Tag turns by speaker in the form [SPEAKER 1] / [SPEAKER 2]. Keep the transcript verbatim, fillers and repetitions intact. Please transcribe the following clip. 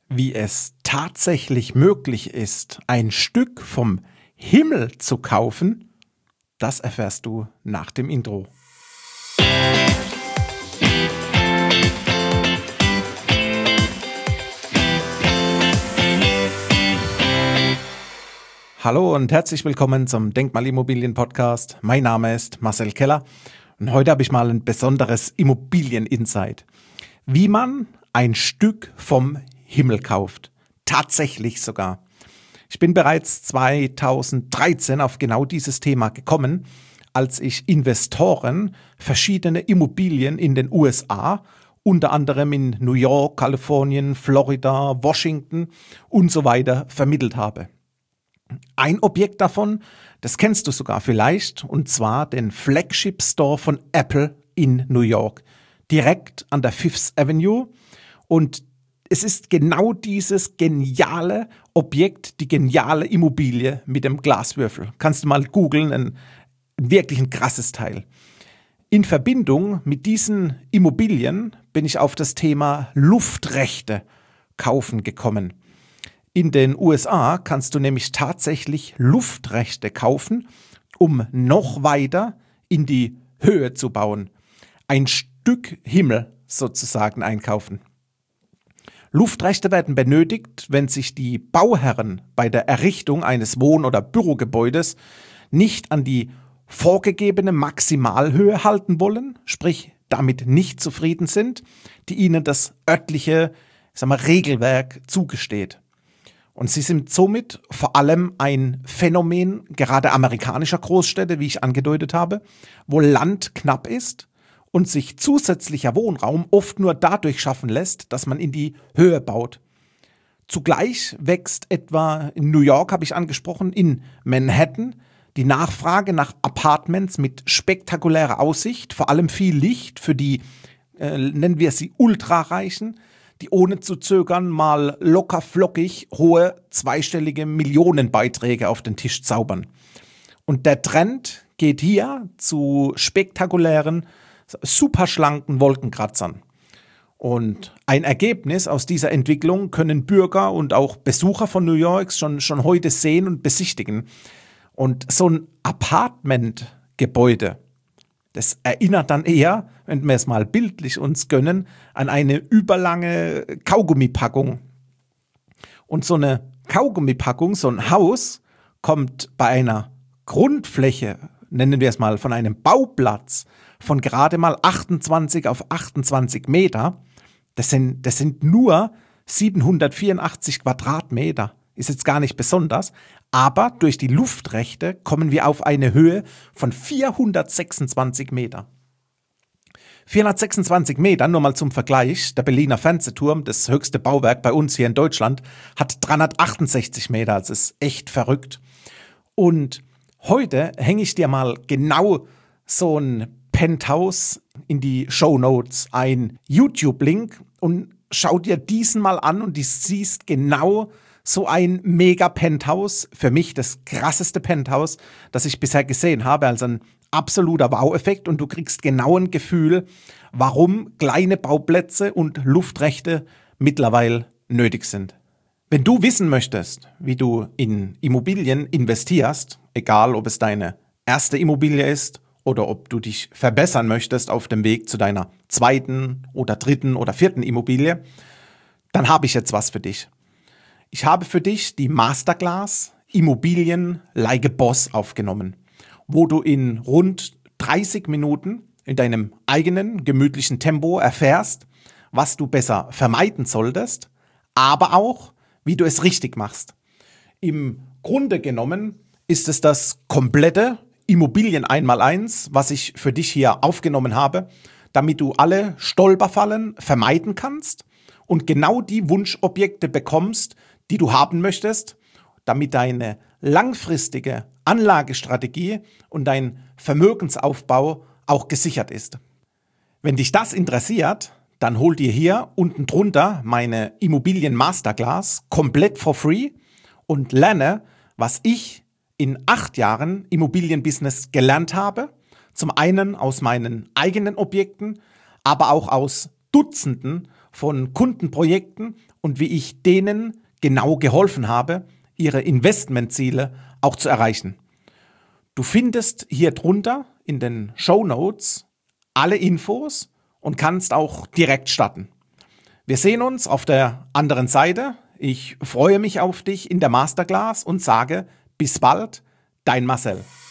[SPEAKER 1] Wie es tatsächlich möglich ist, ein Stück vom Himmel zu kaufen, das erfährst du nach dem Intro. Hallo und herzlich willkommen zum Denkmalimmobilien-Podcast. Mein Name ist Marcel Keller und heute habe ich mal ein besonderes Immobilien-Insight. Wie man ein Stück vom Himmel kauft. Tatsächlich sogar. Ich bin bereits zweitausenddreizehn auf genau dieses Thema gekommen, als ich Investoren verschiedene Immobilien in den U S A, unter anderem in New York, Kalifornien, Florida, Washington und so weiter vermittelt habe. Ein Objekt davon, das kennst du sogar vielleicht, und zwar den Flagship Store von Apple in New York, direkt an der Fifth Avenue. Und es ist genau dieses geniale Objekt, die geniale Immobilie mit dem Glaswürfel. Kannst du mal googeln, ein, ein wirklich ein krasses Teil. In Verbindung mit diesen Immobilien bin ich auf das Thema Luftrechte kaufen gekommen. In den U S A kannst du nämlich tatsächlich Luftrechte kaufen, um noch weiter in die Höhe zu bauen. Ein Stück Himmel sozusagen einkaufen. Luftrechte werden benötigt, wenn sich die Bauherren bei der Errichtung eines Wohn- oder Bürogebäudes nicht an die vorgegebene Maximalhöhe halten wollen, sprich damit nicht zufrieden sind, die ihnen das örtliche, ich sag mal, Regelwerk zugesteht. Und sie sind somit vor allem ein Phänomen gerade amerikanischer Großstädte, wie ich angedeutet habe, wo Land knapp ist und sich zusätzlicher Wohnraum oft nur dadurch schaffen lässt, dass man in die Höhe baut. Zugleich wächst etwa in New York, habe ich angesprochen, in Manhattan die Nachfrage nach Apartments mit spektakulärer Aussicht, vor allem viel Licht für die, äh, nennen wir sie Ultrareichen, die ohne zu zögern mal locker flockig hohe zweistellige Millionenbeiträge auf den Tisch zaubern. Und der Trend geht hier zu spektakulären, superschlanken Wolkenkratzern. Und ein Ergebnis aus dieser Entwicklung können Bürger und auch Besucher von New York schon, schon heute sehen und besichtigen. Und so ein Apartmentgebäude, das erinnert dann eher, wenn wir es mal bildlich uns gönnen, an eine überlange Kaugummipackung. Und so eine Kaugummipackung, so ein Haus, kommt bei einer Grundfläche, nennen wir es mal, von einem Bauplatz von gerade mal achtundzwanzig auf achtundzwanzig Meter. Das sind, das sind nur siebenhundertvierundachtzig Quadratmeter. Ist jetzt gar nicht besonders. Aber durch die Luftrechte kommen wir auf eine Höhe von vierhundertsechsundzwanzig Meter. vierhundertsechsundzwanzig Meter, nur mal zum Vergleich, der Berliner Fernsehturm, das höchste Bauwerk bei uns hier in Deutschland, hat dreihundertachtundsechzig Meter, das ist echt verrückt. Und heute hänge ich dir mal genau so ein Penthouse in die Shownotes, ein YouTube-Link, und schau dir diesen mal an und du siehst genau so ein Mega-Penthouse, für mich das krasseste Penthouse, das ich bisher gesehen habe, also ein absoluter Wow-Effekt, und du kriegst genau ein Gefühl, warum kleine Bauplätze und Luftrechte mittlerweile nötig sind. Wenn du wissen möchtest, wie du in Immobilien investierst, egal ob es deine erste Immobilie ist oder ob du dich verbessern möchtest auf dem Weg zu deiner zweiten oder dritten oder vierten Immobilie, dann habe ich jetzt was für dich. Ich habe für dich die Masterclass Immobilien like a Boss aufgenommen, wo du in rund dreißig Minuten in deinem eigenen gemütlichen Tempo erfährst, was du besser vermeiden solltest, aber auch, wie du es richtig machst. Im Grunde genommen ist es das komplette Immobilien eins eins, was ich für dich hier aufgenommen habe, damit du alle Stolperfallen vermeiden kannst und genau die Wunschobjekte bekommst, die du haben möchtest, damit deine langfristige Anlagestrategie und dein Vermögensaufbau auch gesichert ist. Wenn dich das interessiert, dann hol dir hier unten drunter meine Immobilien Masterclass komplett for free und lerne, was ich in acht Jahren Immobilienbusiness gelernt habe. Zum einen aus meinen eigenen Objekten, aber auch aus Dutzenden von Kundenprojekten und wie ich denen genau geholfen habe, ihre Investmentziele auch zu erreichen. Du findest hier drunter in den Shownotes alle Infos und kannst auch direkt starten. Wir sehen uns auf der anderen Seite. Ich freue mich auf dich in der Masterclass und sage bis bald, dein Marcel.